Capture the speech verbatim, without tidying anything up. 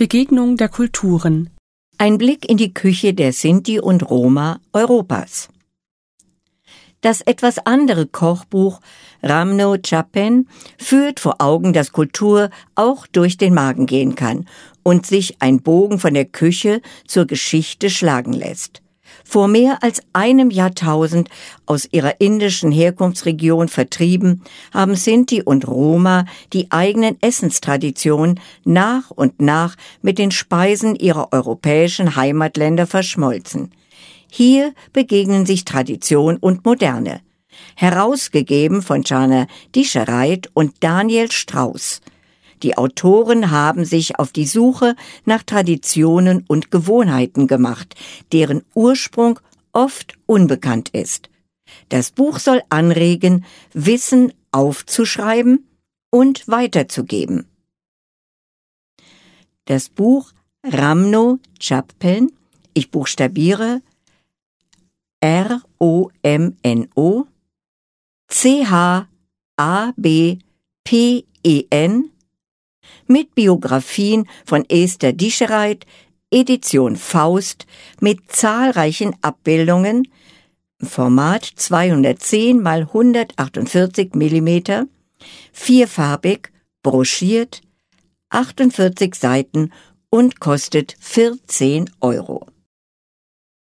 Begegnung der Kulturen. Ein Blick in die Küche der Sinti und Roma Europas. Das etwas andere Kochbuch Ramno Chapen führt vor Augen, dass Kultur auch durch den Magen gehen kann und sich ein Bogen von der Küche zur Geschichte schlagen lässt. Vor mehr als einem Jahrtausend aus ihrer indischen Herkunftsregion vertrieben, haben Sinti und Roma die eigenen Essenstraditionen nach und nach mit den Speisen ihrer europäischen Heimatländer verschmolzen. Hier begegnen sich Tradition und Moderne. Herausgegeben von Jana Dischereit und Daniel Strauß. Die Autoren haben sich auf die Suche nach Traditionen und Gewohnheiten gemacht, deren Ursprung oft unbekannt ist. Das Buch soll anregen, Wissen aufzuschreiben und weiterzugeben. Das Buch Ramno Chapen, ich buchstabiere R O M N O C H A B P E N mit Biografien von Esther Dischereit, Edition Faust, mit zahlreichen Abbildungen, Format zweihundertzehn mal hundertachtundvierzig Millimeter, vierfarbig, broschiert, achtundvierzig Seiten und kostet vierzehn Euro.